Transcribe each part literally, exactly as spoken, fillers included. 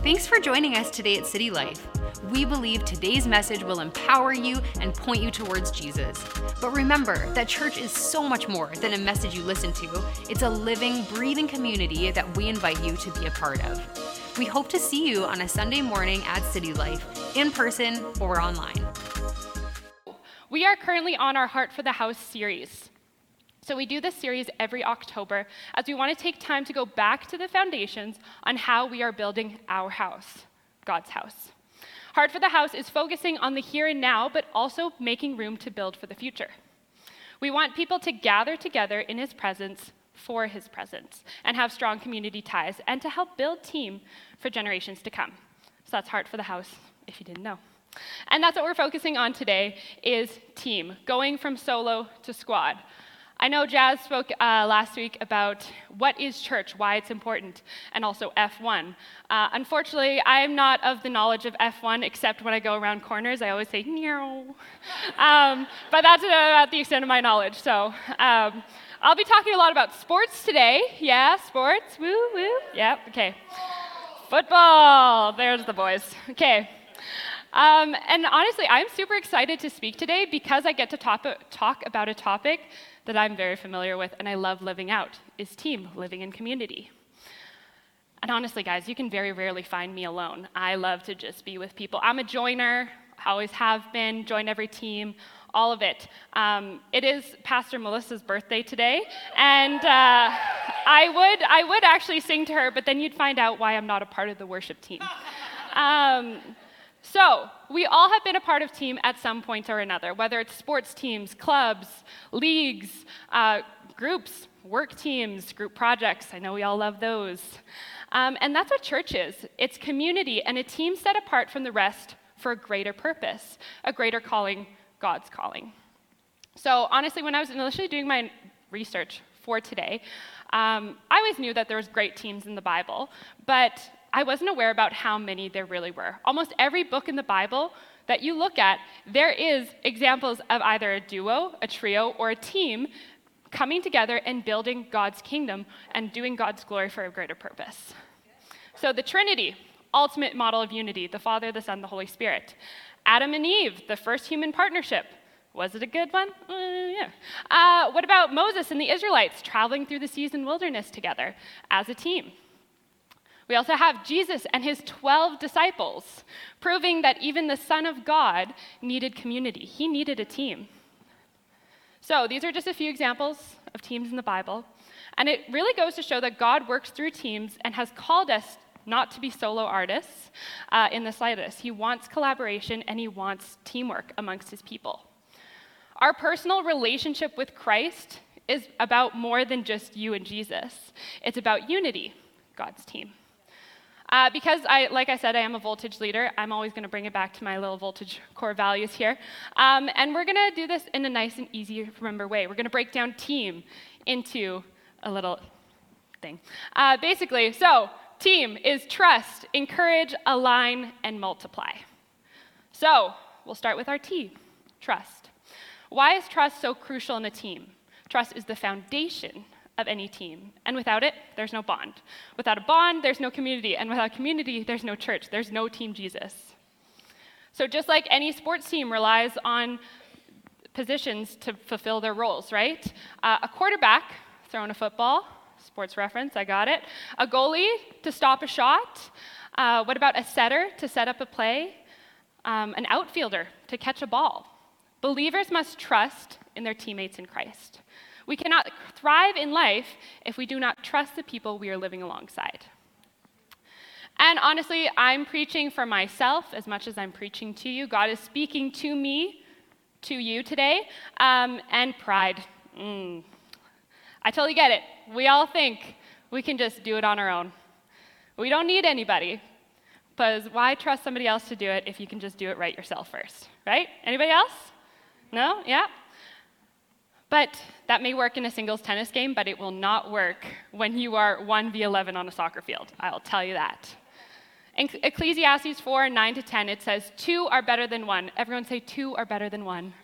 Thanks for joining us today at City Life. We believe today's message will empower you and point you towards Jesus. But remember that church is so much more than a message you listen to. It's a living, breathing community that we invite you to be a part of. We hope to see you on a Sunday morning at City Life, in person or online. We are currently on our Heart for the House series. So we do this series every October as we want to take time to go back to the foundations on how we are building our house, God's house. Heart for the House is focusing on the here and now, but also making room to build for the future. We want people to gather together in his presence for his presence and have strong community ties and to help build team for generations to come. So that's Heart for the House, if you didn't know. And that's what we're focusing on today is team, going from solo to squad. I know Jazz spoke uh, last week about what is church, why it's important, and also F one. Uh, unfortunately, I'm not of the knowledge of F one, except when I go around corners, I always say, no. um, but that's about the extent of my knowledge. So um, I'll be talking a lot about sports today. Yeah, sports, woo, woo. Yeah, okay. Football, there's the boys. Okay. Um, and honestly, I'm super excited to speak today because I get to talk, talk about a topic that I'm very familiar with and I love living out, is team, living in community. And honestly, guys, you can very rarely find me alone. I love to just be with people. I'm a joiner, always have been, join every team, all of it. Um, it is Pastor Melissa's birthday today, and uh, I would I would actually sing to her, but then you'd find out why I'm not a part of the worship team. Um, So, we all have been a part of team at some point or another, whether it's sports teams, clubs, leagues, uh, groups, work teams, group projects. I know we all love those. Um, and that's what church is. It's community and a team set apart from the rest for a greater purpose, a greater calling, God's calling. So, honestly, when I was initially doing my research for today, um, I always knew that there was great teams in the Bible, but I wasn't aware about how many there really were. Almost every book in the Bible that you look at, there is examples of either a duo, a trio, or a team coming together and building God's kingdom and doing God's glory for a greater purpose. So the Trinity, ultimate model of unity, the Father, the Son, the Holy Spirit. Adam and Eve, the first human partnership. Was it a good one? Uh, yeah. Uh, what about Moses and the Israelites traveling through the seas and wilderness together as a team? We also have Jesus and his twelve disciples, proving that even the Son of God needed community. He needed a team. So these are just a few examples of teams in the Bible. And it really goes to show that God works through teams and has called us not to be solo artists uh, in the slightest. He wants collaboration and he wants teamwork amongst his people. Our personal relationship with Christ is about more than just you and Jesus. It's about unity, God's team. Uh, because, I, like I said, I am a voltage leader, I'm always going to bring it back to my little voltage core values here. Um, and we're going to do this in a nice and easy to remember way. We're going to break down team into a little thing. Uh, basically, so team is trust, encourage, align, and multiply. So we'll start with our T, trust. Why is trust so crucial in a team? Trust is the foundation of any team. And without it, there's no bond. Without a bond, there's no community. And without community, there's no church. There's no Team Jesus. So just like any sports team relies on positions to fulfill their roles, right? Uh, a quarterback throwing a football, sports reference, I got it. A goalie to stop a shot. Uh, what about a setter to set up a play? Um, an outfielder to catch a ball. Believers must trust in their teammates in Christ. We cannot thrive in life if we do not trust the people we are living alongside. And honestly, I'm preaching for myself as much as I'm preaching to you. God is speaking to me, to you today, um, and pride. Mm. I totally get it. We all think we can just do it on our own. We don't need anybody, because why trust somebody else to do it if you can just do it right yourself first, right? Anybody else? No? Yeah? But that may work in a singles tennis game, but it will not work when you are one v eleven on a soccer field. I'll tell you that. In Ecclesiastes four, nine to ten, it says, two are better than one. Everyone say, two are better than one.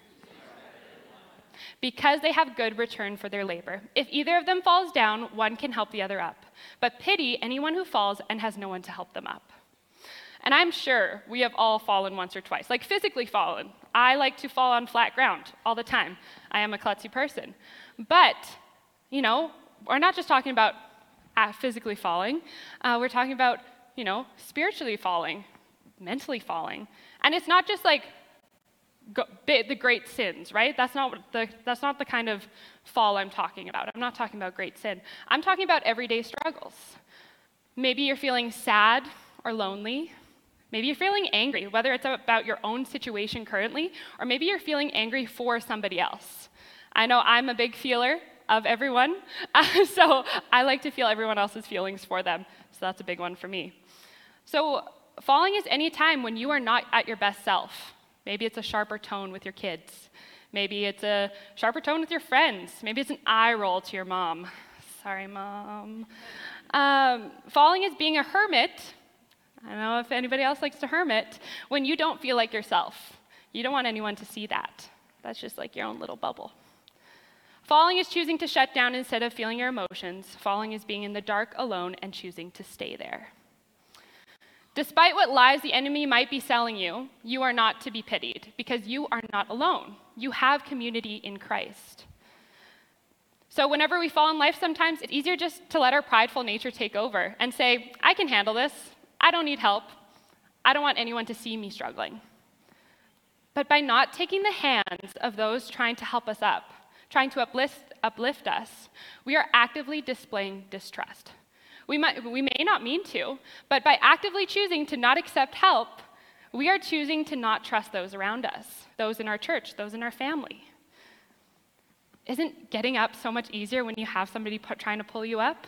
Because they have good return for their labor. If either of them falls down, one can help the other up. But pity anyone who falls and has no one to help them up. And I'm sure we have all fallen once or twice, like physically fallen. I like to fall on flat ground all the time. I am a klutzy person. But, you know, we're not just talking about uh, physically falling. Uh, we're talking about, you know, spiritually falling, mentally falling. And it's not just like go, the great sins, right? That's not what the that's not the kind of fall I'm talking about. I'm not talking about great sin. I'm talking about everyday struggles. Maybe you're feeling sad or lonely. Maybe you're feeling angry, whether it's about your own situation currently, or maybe you're feeling angry for somebody else. I know I'm a big feeler of everyone, uh, so I like to feel everyone else's feelings for them. So that's a big one for me. So falling is any time when you are not at your best self. Maybe it's a sharper tone with your kids. Maybe it's a sharper tone with your friends. Maybe it's an eye roll to your mom. Sorry, Mom. Um, falling is being a hermit. I don't know if anybody else likes to hermit, when you don't feel like yourself. You don't want anyone to see that. That's just like your own little bubble. Falling is choosing to shut down instead of feeling your emotions. Falling is being in the dark alone and choosing to stay there. Despite what lies the enemy might be selling you, you are not to be pitied because you are not alone. You have community in Christ. So whenever we fall in life, sometimes it's easier just to let our prideful nature take over and say, I can handle this. I don't need help. I don't want anyone to see me struggling. But by not taking the hands of those trying to help us up, trying to uplift, uplift us, we are actively displaying distrust. We, might, we may not mean to, but by actively choosing to not accept help, we are choosing to not trust those around us, those in our church, those in our family. Isn't getting up so much easier when you have somebody put, trying to pull you up?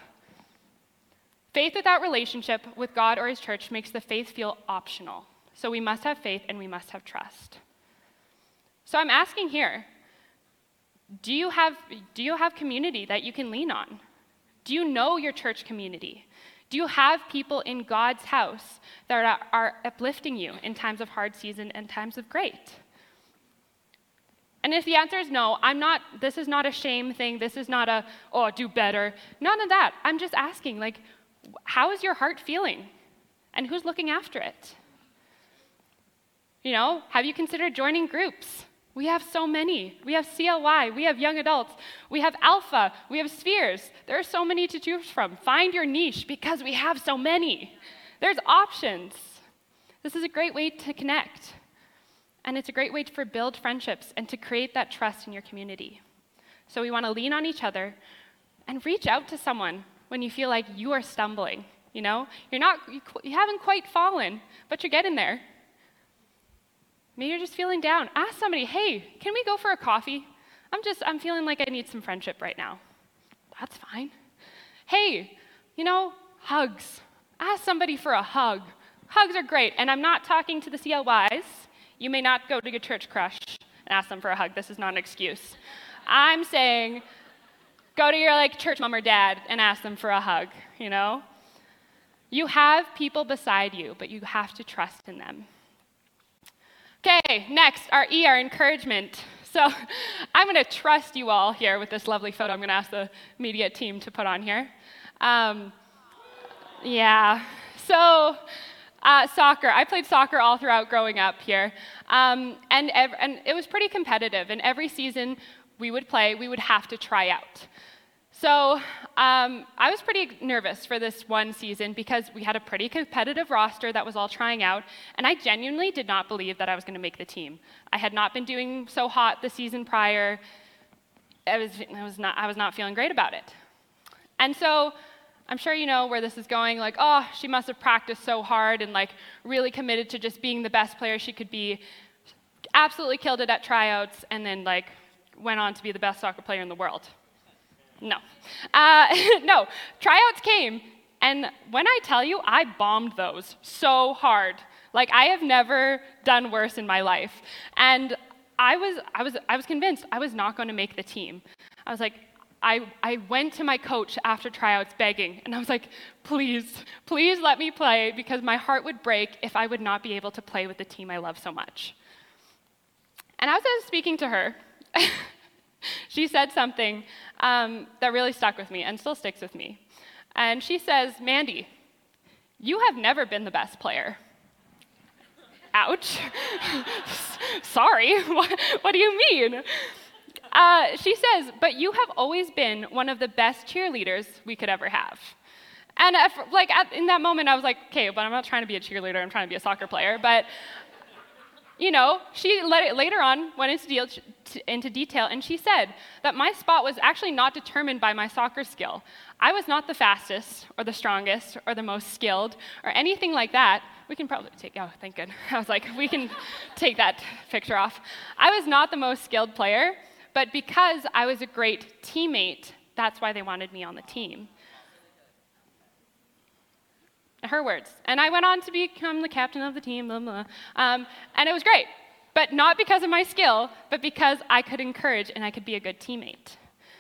Faith without relationship with God or his church makes the faith feel optional. So we must have faith and we must have trust. So I'm asking here, do you have, do you have community that you can lean on? Do you know your church community? Do you have people in God's house that are, are uplifting you in times of hard season and times of great? And if the answer is no, I'm not, this is not a shame thing, this is not a, oh, do better, none of that. I'm just asking, like, how is your heart feeling? And who's looking after it? You know, have you considered joining groups? We have so many. We have C L Y, we have young adults, we have Alpha, we have Spheres. There are so many to choose from. Find your niche because we have so many. There's options. This is a great way to connect. And it's a great way to build friendships and to create that trust in your community. So we want to lean on each other and reach out to someone when you feel like you are stumbling, you know? You're not, you, you haven't quite fallen, but you're getting there. Maybe you're just feeling down. Ask somebody, hey, can we go for a coffee? I'm just, I'm feeling like I need some friendship right now. That's fine. Hey, you know, hugs. Ask somebody for a hug. Hugs are great, and I'm not talking to the C L Ys. You may not go to your church crush and ask them for a hug. This is not an excuse. I'm saying, go to your like church mom or dad and ask them for a hug, you know? You have people beside you, but you have to trust in them. Okay, next, our E, our encouragement. So I'm going to trust you all here with this lovely photo I'm going to ask the media team to put on here. Um, yeah, so uh, soccer. I played soccer all throughout growing up here. Um, and, ev- and it was pretty competitive. And every season we would play, we would have to try out. So um, I was pretty nervous for this one season because we had a pretty competitive roster that was all trying out, and I genuinely did not believe that I was going to make the team. I had not been doing so hot the season prior. I was, I was not, I was not feeling great about it. And so I'm sure you know where this is going, like, oh, she must have practiced so hard and like really committed to just being the best player she could be, absolutely killed it at tryouts, and then like went on to be the best soccer player in the world. No. Uh, no, tryouts came, and when I tell you, I bombed those so hard. Like, I have never done worse in my life. And I was, I was, I was convinced I was not going to make the team. I was like, I, I went to my coach after tryouts begging, and I was like, please, please let me play, because my heart would break if I would not be able to play with the team I love so much. And as I was speaking to her, she said something um, that really stuck with me and still sticks with me. And she says, Mandy, you have never been the best player. ouch. Sorry, what, what do you mean? Uh, she says, but you have always been one of the best cheerleaders we could ever have. And if, like at, in that moment, I was like, okay, but I'm not trying to be a cheerleader, I'm trying to be a soccer player. But, you know, she let it, later on went into, deal, to, into detail, and she said that my spot was actually not determined by my soccer skill. I was not the fastest, or the strongest, or the most skilled, or anything like that. We can probably take, oh, thank God. I was like, we can take that picture off. I was not the most skilled player, but because I was a great teammate, that's why they wanted me on the team. Her words. And I went on to become the captain of the team, blah, blah. Um, and it was great, but not because of my skill, but because I could encourage and I could be a good teammate.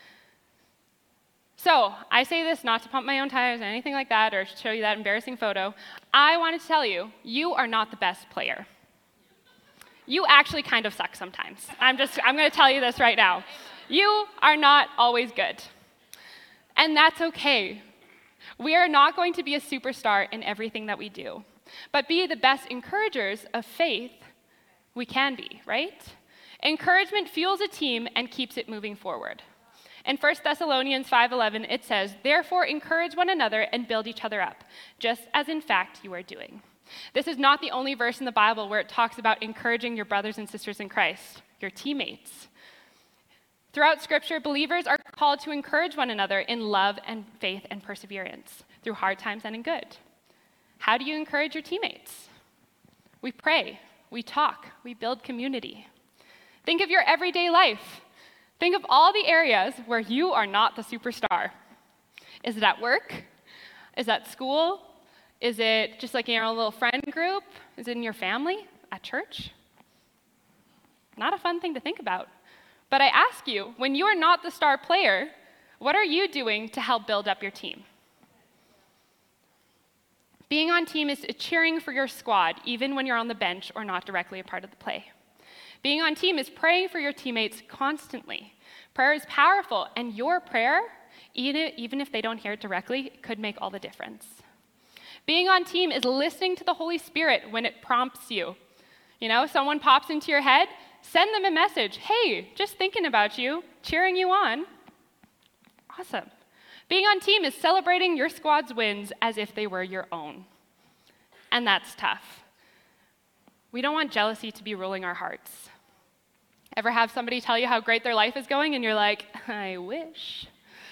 So I say this not to pump my own tires or anything like that or show you that embarrassing photo. I want to tell you, you are not the best player. You actually kind of suck sometimes. I'm just, I'm going to tell you this right now. You are not always good. And that's okay. We are not going to be a superstar in everything that we do, but be the best encouragers of faith we can be, right? Encouragement fuels a team and keeps it moving forward. In First Thessalonians five eleven, it says, therefore encourage one another and build each other up, just as in fact you are doing. This is not the only verse in the Bible where it talks about encouraging your brothers and sisters in Christ, your teammates. Throughout Scripture, believers are called to encourage one another in love and faith and perseverance through hard times and in good. How do you encourage your teammates? We pray, we talk, we build community. Think of your everyday life. Think of all the areas where you are not the superstar. Is it at work? Is it at school? Is it just like in your own little friend group? Is it in your family? At church? Not a fun thing to think about. But I ask you, when you are not the star player, what are you doing to help build up your team? Being on team is cheering for your squad, even when you're on the bench or not directly a part of the play. Being on team is praying for your teammates constantly. Prayer is powerful, and your prayer, even if they don't hear it directly, could make all the difference. Being on team is listening to the Holy Spirit when it prompts you. You know, someone pops into your head, send them a message. Hey, just thinking about you, cheering you on. Awesome. Being on team is celebrating your squad's wins as if they were your own. And that's tough. We don't want jealousy to be ruling our hearts. Ever have somebody tell you how great their life is going and you're like, I wish.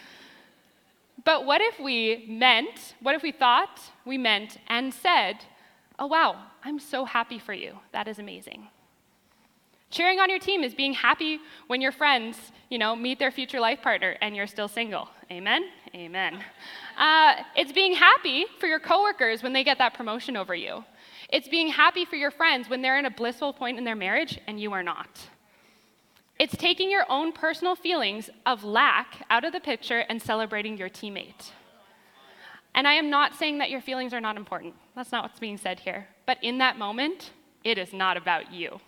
But what if we meant, what if we thought, we meant, and said, oh wow, I'm so happy for you. That is amazing. Cheering on your team is being happy when your friends, you know, meet their future life partner and you're still single. Amen? Amen. Uh, it's being happy for your coworkers when they get that promotion over you. It's being happy for your friends when they're in a blissful point in their marriage and you are not. It's taking your own personal feelings of lack out of the picture and celebrating your teammate. And I am not saying that your feelings are not important. That's not what's being said here. But in that moment, it is not about you.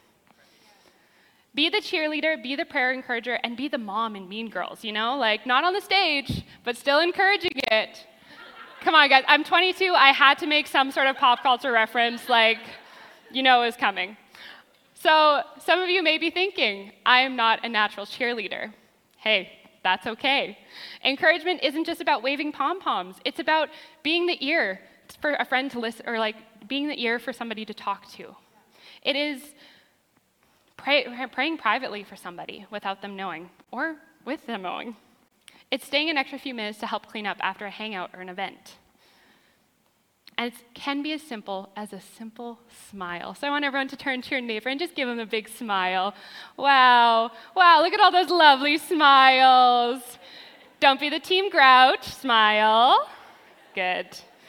Be the cheerleader, be the prayer encourager, and be the mom in Mean Girls, you know? Like, not on the stage, but still encouraging it. Come on, guys. I'm twenty-two. I had to make some sort of pop culture reference. Like, you know it was coming. So some of you may be thinking, I am not a natural cheerleader. Hey, that's okay. Encouragement isn't just about waving pom-poms. It's about being the ear for a friend to listen, or like being the ear for somebody to talk to. It is pray, praying privately for somebody without them knowing, or with them knowing. It's staying an extra few minutes to help clean up after a hangout or an event. And it can be as simple as a simple smile. So I want everyone to turn to your neighbor and just give them a big smile. Wow, wow, look at all those lovely smiles. Don't be the team grouch, smile. Good.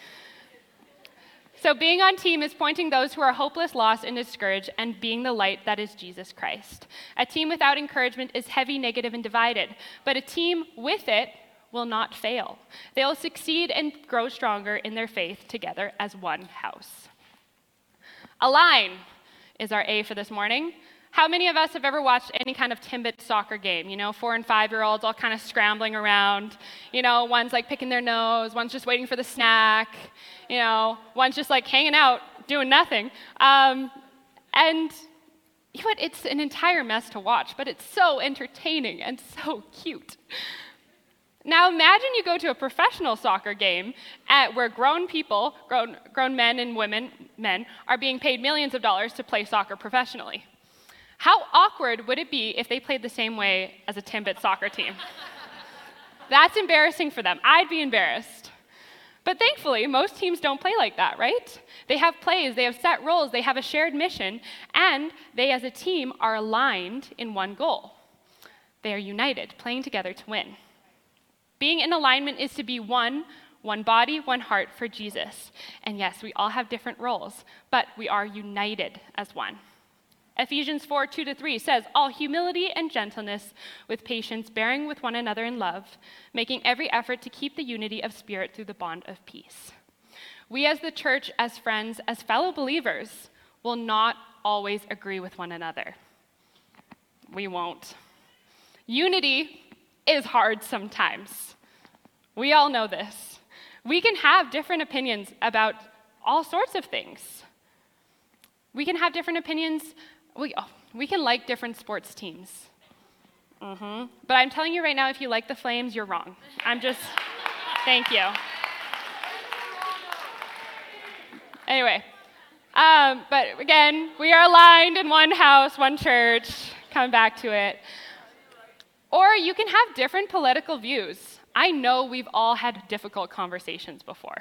So being on team is pointing those who are hopeless, lost, and discouraged, and being the light that is Jesus Christ. A team without encouragement is heavy, negative, and divided, but a team with it will not fail. They will succeed and grow stronger in their faith together as one house. Align is our A for this morning. How many of us have ever watched any kind of Timbit soccer game? You know, four and five-year-olds all kind of scrambling around. You know, one's like picking their nose, one's just waiting for the snack. You know, one's just like hanging out, doing nothing. Um, And you know what? It's an entire mess to watch, but it's so entertaining and so cute. Now imagine you go to a professional soccer game at where grown people, grown, grown men and women, men, are being paid millions of dollars to play soccer professionally. How awkward would it be if they played the same way as a Timbit soccer team? That's embarrassing for them. I'd be embarrassed. But thankfully, most teams don't play like that, right? They have plays, they have set roles, they have a shared mission, and they as a team are aligned in one goal. They are united, playing together to win. Being in alignment is to be one, one body, one heart for Jesus. And yes, we all have different roles, but we are united as one. Ephesians four, two to three says, all humility and gentleness with patience, bearing with one another in love, making every effort to keep the unity of spirit through the bond of peace. We as the church, as friends, as fellow believers, will not always agree with one another. We won't. Unity is hard sometimes. We all know this. We can have different opinions about all sorts of things. We can have different opinions. We, oh, we can like different sports teams. Mm-hmm. But I'm telling you right now, if you like the Flames, you're wrong. I'm just, thank you. Anyway, um, but again, we are aligned in one house, one church. Come back to it. Or you can have different political views. I know we've all had difficult conversations before.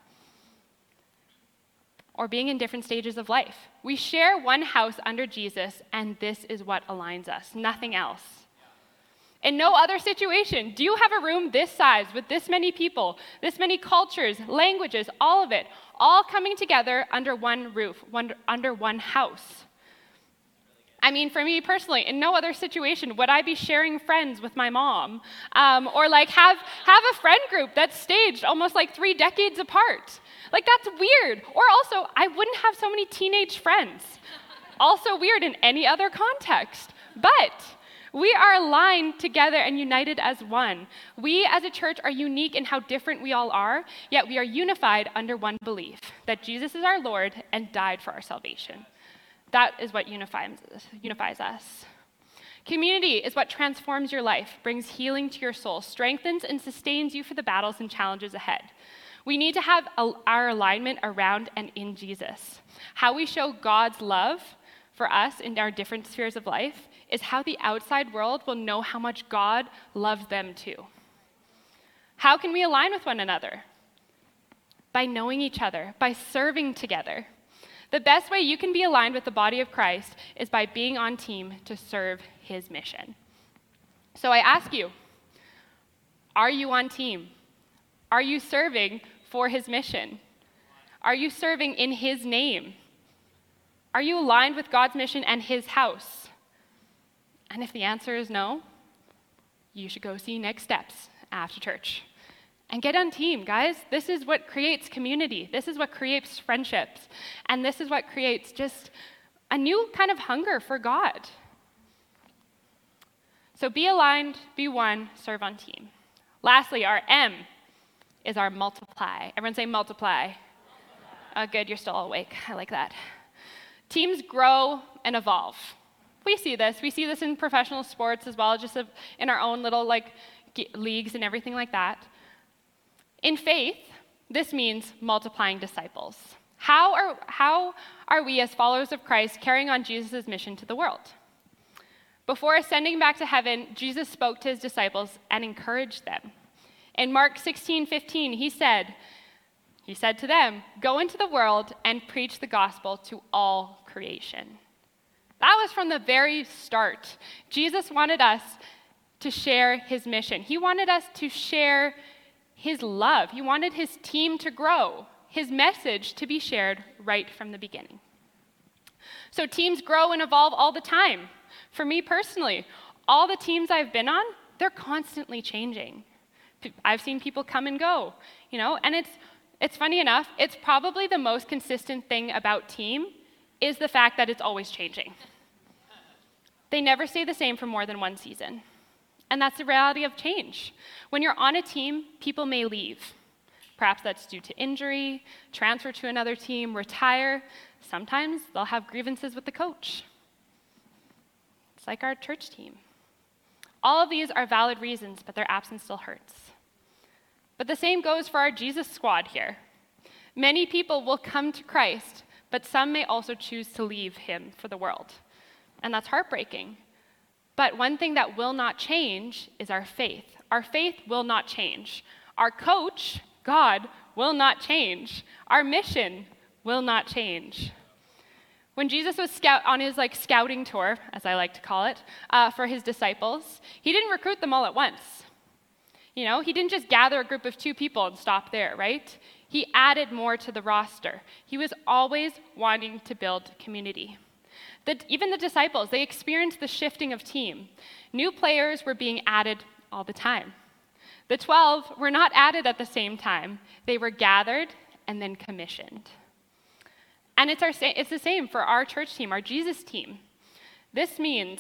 Or being in different stages of life. We share one house under Jesus, and this is what aligns us, nothing else. In no other situation do you have a room this size with this many people, this many cultures, languages, all of it, all coming together under one roof, one, under one house. I mean, for me personally, in no other situation would I be sharing friends with my mom, um, or like have, have a friend group that's staged almost like three decades apart. Like, that's weird. Or also, I wouldn't have so many teenage friends. Also weird in any other context. But we are aligned together and united as one. We as a church are unique in how different we all are, yet we are unified under one belief, that Jesus is our Lord and died for our salvation. That is what unifies, unifies us. Community is what transforms your life, brings healing to your soul, strengthens and sustains you for the battles and challenges ahead. We need to have a, our alignment around and in Jesus. How we show God's love for us in our different spheres of life is how the outside world will know how much God loves them too. How can we align with one another? By knowing each other, by serving together. The best way you can be aligned with the body of Christ is by being on team to serve his mission. So I ask you, are you on team? Are you serving for his mission? Are you serving in his name? Are you aligned with God's mission and his house? And if the answer is no, you should go see Next Steps after church. And get on team, guys. This is what creates community. This is what creates friendships. And this is what creates just a new kind of hunger for God. So be aligned, be one, serve on team. Lastly, our M is our multiply. Everyone say multiply. multiply. Oh, good, you're still awake. I like that. Teams grow and evolve. We see this. We see this in professional sports as well, just in our own little like leagues and everything like that. In faith, this means multiplying disciples. How are, how are we as followers of Christ carrying on Jesus' mission to the world? Before ascending back to heaven, Jesus spoke to his disciples and encouraged them. In Mark sixteen fifteen, he said, he said to them, "Go into the world and preach the gospel to all creation." That was from the very start. Jesus wanted us to share his mission. He wanted us to share his love. He wanted his team to grow, his message to be shared right from the beginning. So teams grow and evolve all the time. For me personally, all the teams I've been on, they're constantly changing. I've seen people come and go, you know, and it's it's funny enough, it's probably the most consistent thing about team is the fact that it's always changing. They never stay the same for more than one season. And that's the reality of change. When you're on a team, people may leave. Perhaps that's due to injury, transfer to another team, retire. Sometimes they'll have grievances with the coach. It's like our church team. All of these are valid reasons, but their absence still hurts. But the same goes for our Jesus squad here. Many people will come to Christ, but some may also choose to leave him for the world. And that's heartbreaking. But one thing that will not change is our faith. Our faith will not change. Our coach, God, will not change. Our mission will not change. When Jesus was scout on his like scouting tour, as I like to call it, uh, for his disciples, he didn't recruit them all at once. You know, he didn't just gather a group of two people and stop there, right? He added more to the roster. He was always wanting to build community. The, even the disciples, they experienced the shifting of team. New players were being added all the time. The twelve were not added at the same time. They were gathered and then commissioned. And it's, our, it's the same for our church team, our Jesus team. This means,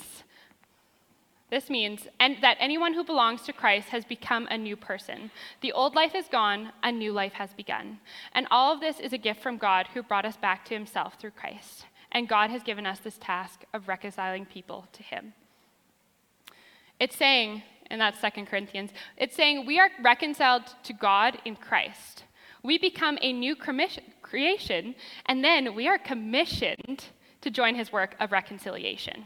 this means and that anyone who belongs to Christ has become a new person. The old life is gone, a new life has begun. And all of this is a gift from God who brought us back to himself through Christ. And God has given us this task of reconciling people to him. It's saying, and that's Second Corinthians, it's saying we are reconciled to God in Christ. We become a new creation, and then we are commissioned to join his work of reconciliation.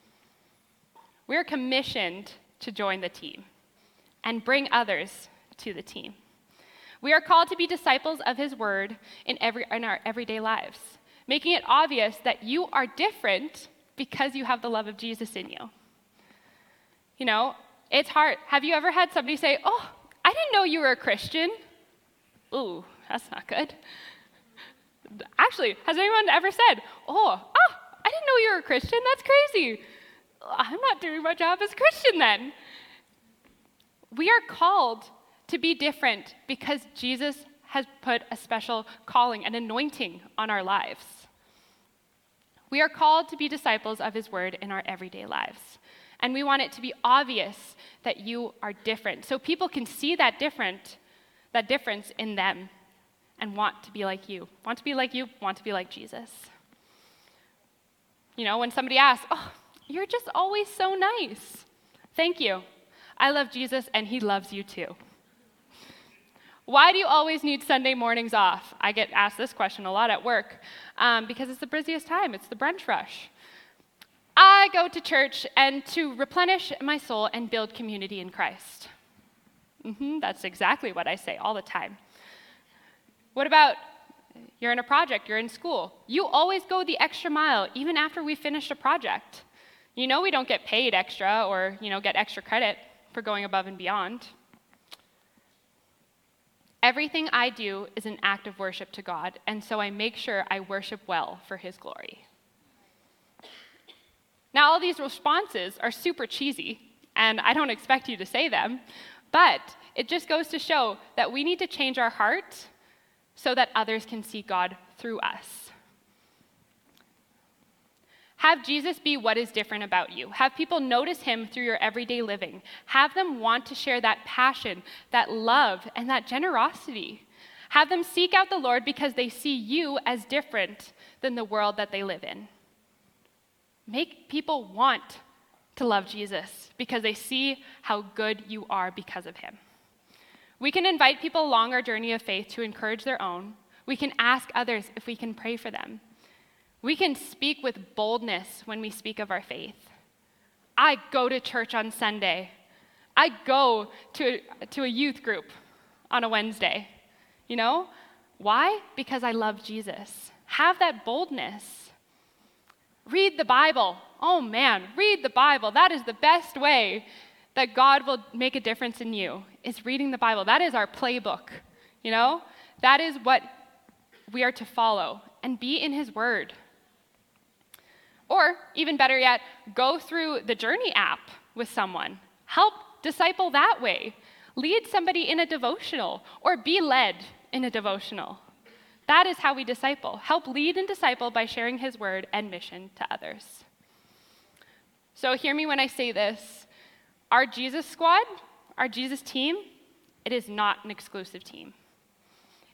We are commissioned to join the team and bring others to the team. We are called to be disciples of his word in, every, in our everyday lives, making it obvious that you are different because you have the love of Jesus in you. You know, it's hard. Have you ever had somebody say, "Oh, I didn't know you were a Christian"? Ooh, that's not good. Actually, has anyone ever said, oh, oh, I didn't know you were a Christian? That's crazy. I'm not doing my job as a Christian then. We are called to be different because Jesus has put a special calling, an anointing on our lives. We are called to be disciples of his word in our everyday lives. And we want it to be obvious that you are different, so people can see that different that difference in them and want to be like you. Want to be like you, want to be like Jesus. You know, when somebody asks, "Oh, you're just always so nice." Thank you. I love Jesus and he loves you too. Why do you always need Sunday mornings off? I get asked this question a lot at work um, because it's the busiest time. It's the brunch rush. I go to church and to replenish my soul and build community in Christ. Mm-hmm, that's exactly what I say all the time. What about you're in a project, you're in school? You always go the extra mile, even after we finished a project. You know we don't get paid extra or, you know, get extra credit for going above and beyond. Everything I do is an act of worship to God, and so I make sure I worship well for his glory. Now, all these responses are super cheesy, and I don't expect you to say them, but it just goes to show that we need to change our heart so that others can see God through us. Have Jesus be what is different about you. Have people notice him through your everyday living. Have them want to share that passion, that love, and that generosity. Have them seek out the Lord because they see you as different than the world that they live in. Make people want to love Jesus because they see how good you are because of him. We can invite people along our journey of faith to encourage their own. We can ask others if we can pray for them. We can speak with boldness when we speak of our faith. I go to church on Sunday. I go to, to a youth group on a Wednesday. You know? Why? Because I love Jesus. Have that boldness. Read the Bible. Oh man, read the Bible. That is the best way that God will make a difference in you, is reading the Bible. That is our playbook, you know? That is what we are to follow and be in his word. Or, even better yet, go through the Journey app with someone. Help disciple that way. Lead somebody in a devotional or be led in a devotional. That is how we disciple. Help lead and disciple by sharing his word and mission to others. So hear me when I say this. Our Jesus squad, our Jesus team, it is not an exclusive team.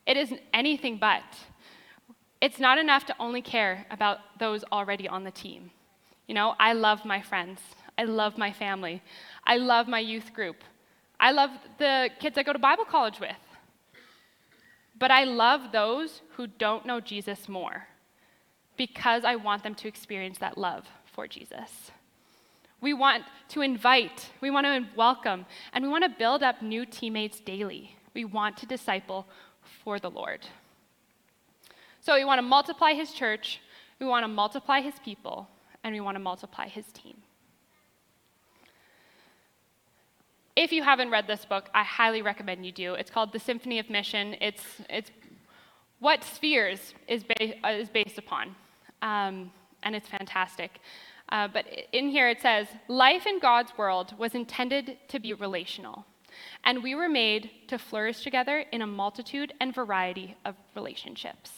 It is anything but. It's not enough to only care about those already on the team. You know, I love my friends. I love my family. I love my youth group. I love the kids I go to Bible college with. But I love those who don't know Jesus more because I want them to experience that love for Jesus. We want to invite, we want to welcome, and we want to build up new teammates daily. We want to disciple for the Lord. So we want to multiply his church, we want to multiply his people, and we want to multiply his team. If you haven't read this book, I highly recommend you do. It's called The Symphony of Mission. It's, it's what Spheres is, ba- is based upon, um, and it's fantastic. Uh, but in here it says, life in God's world was intended to be relational, and we were made to flourish together in a multitude and variety of relationships.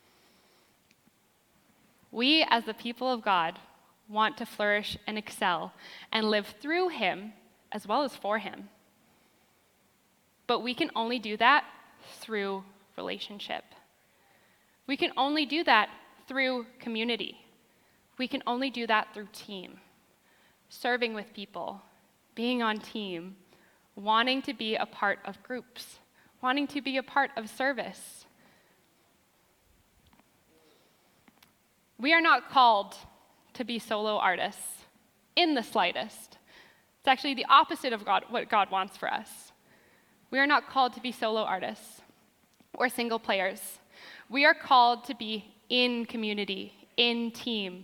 We, as the people of God, want to flourish and excel and live through him as well as for him. But we can only do that through relationship. We can only do that through community. We can only do that through team, serving with people, being on team, wanting to be a part of groups, wanting to be a part of service. We are not called to be solo artists in the slightest. It's actually the opposite of God, what God wants for us. We are not called to be solo artists or single players. We are called to be in community, in team.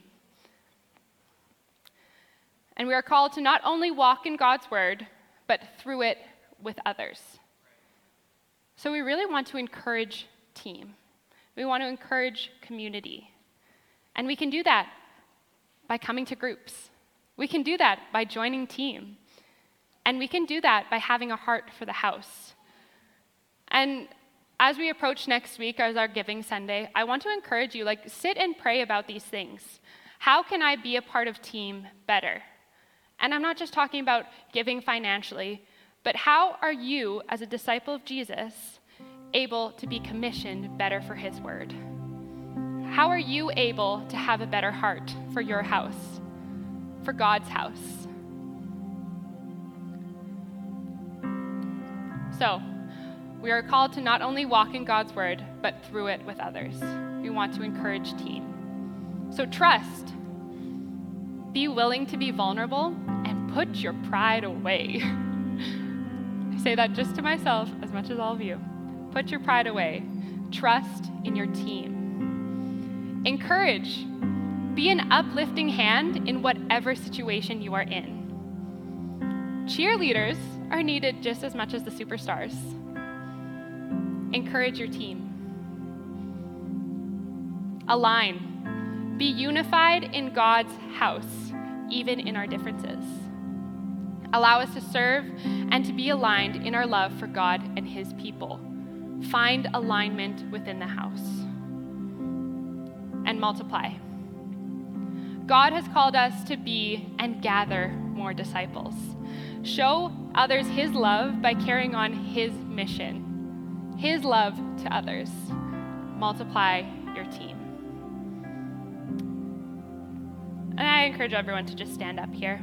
And we are called to not only walk in God's word, but through it with others. So we really want to encourage team. We want to encourage community. And we can do that by coming to groups. We can do that by joining team. And we can do that by having a heart for the house. And as we approach next week as our Giving Sunday, I want to encourage you, like, sit and pray about these things. How can I be a part of team better? And I'm not just talking about giving financially, but how are you, as a disciple of Jesus, able to be commissioned better for his word? How are you able to have a better heart for your house, for God's house? So, we are called to not only walk in God's word, but through it with others. We want to encourage team. So trust. Be willing to be vulnerable and put your pride away. I say that just to myself as much as all of you. Put your pride away. Trust in your team. Encourage. Be an uplifting hand in whatever situation you are in. Cheerleaders are needed just as much as the superstars. Encourage your team. Align. Be unified in God's house, even in our differences. Allow us to serve and to be aligned in our love for God and his people. Find alignment within the house. And multiply. God has called us to be and gather more disciples. Show others his love by carrying on his mission, his love to others. Multiply your team. And I encourage everyone to just stand up here.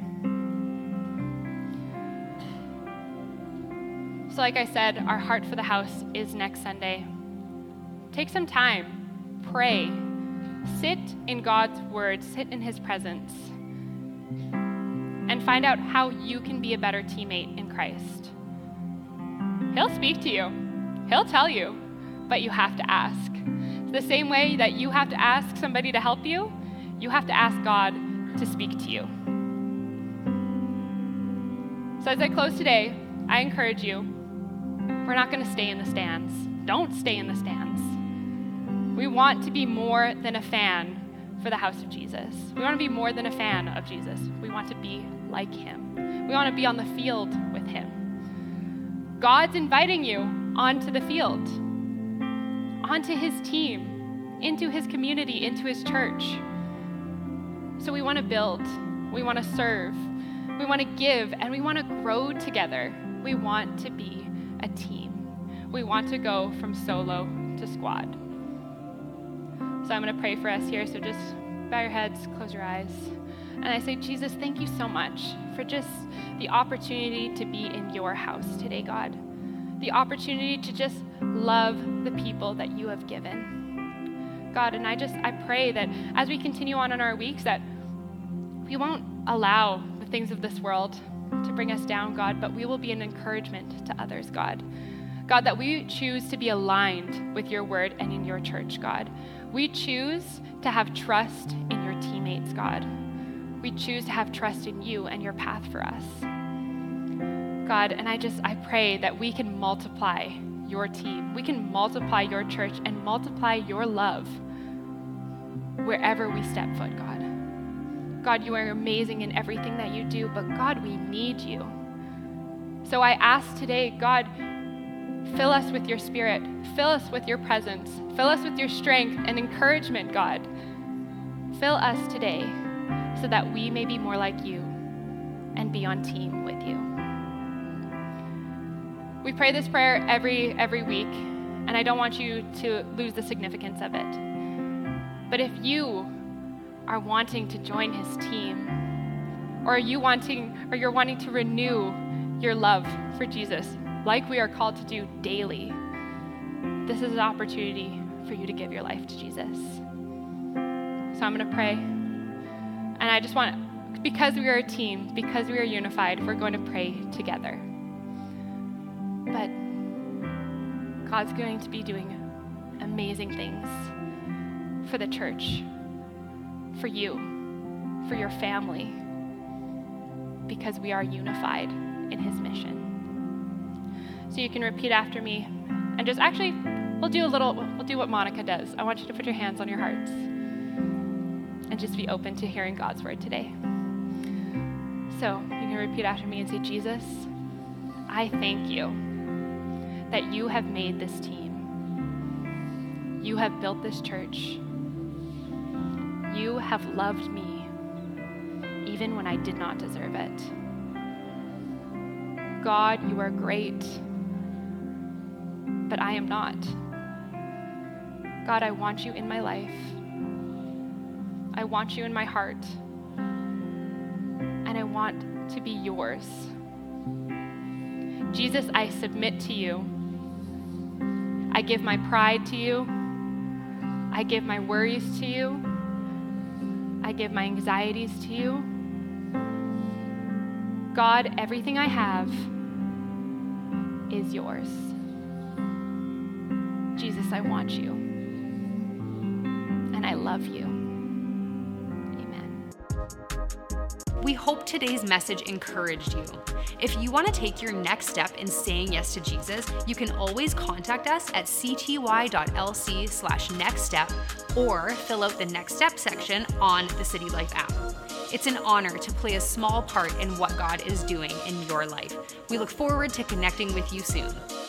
So like I said, our heart for the house is next Sunday. Take some time, pray, sit in God's word, sit in his presence, and find out how you can be a better teammate in Christ. He'll speak to you. He'll tell you, but you have to ask. The same way that you have to ask somebody to help you, you have to ask God to speak to you. So as I close today, I encourage you, we're not going to stay in the stands. Don't stay in the stands. We want to be more than a fan for the house of Jesus. We want to be more than a fan of Jesus. We want to be like him. We want to be on the field with him. God's inviting you onto the field, onto his team, into his community, into his church. So we want to build, we want to serve, we want to give, and we want to grow together. We want to be a team. We want to go from solo to squad. So I'm going to pray for us here. So just bow your heads, close your eyes. And I say, Jesus, thank you so much for just the opportunity to be in your house today, God. The opportunity to just love the people that you have given. God, and I just, I pray that as we continue on in our weeks, that we won't allow the things of this world to bring us down, God, but we will be an encouragement to others, God. God, that we choose to be aligned with your word and in your church, God. We choose to have trust in your teammates, God. We choose to have trust in you and your path for us. God, and I just, I pray that we can multiply your team. We can multiply your church and multiply your love wherever we step foot, God. God, you are amazing in everything that you do, but God, we need you. So I ask today, God, fill us with your spirit. Fill us with your presence. Fill us with your strength and encouragement, God. Fill us today so that we may be more like you and be on team with you. We pray this prayer every every week, and I don't want you to lose the significance of it. But if you are wanting to join his team, or are you wanting or you're wanting to renew your love for Jesus, like we are called to do daily, this is an opportunity for you to give your life to Jesus. So I'm going to pray. And I just want, because we are a team, because we are unified, we're going to pray together. But God's going to be doing amazing things for the church, for you, for your family, because we are unified in his mission. So you can repeat after me, and just actually, we'll do a little, we'll do what Monica does. I want you to put your hands on your hearts and just be open to hearing God's word today. So you can repeat after me and say, Jesus, I thank you that you have made this team. You have built this church. You have loved me even when I did not deserve it. God, you are great, but I am not. God, I want you in my life. I want you in my heart. And I want to be yours. Jesus, I submit to you. I give my pride to you. I give my worries to you. I give my anxieties to you. God, everything I have is yours. Jesus, I want you. And I love you. Amen. We hope today's message encouraged you. If you want to take your next step in saying yes to Jesus, you can always contact us at cty.lc slash next step or fill out the next step section on the City Life app. It's an honor to play a small part in what God is doing in your life. We look forward to connecting with you soon.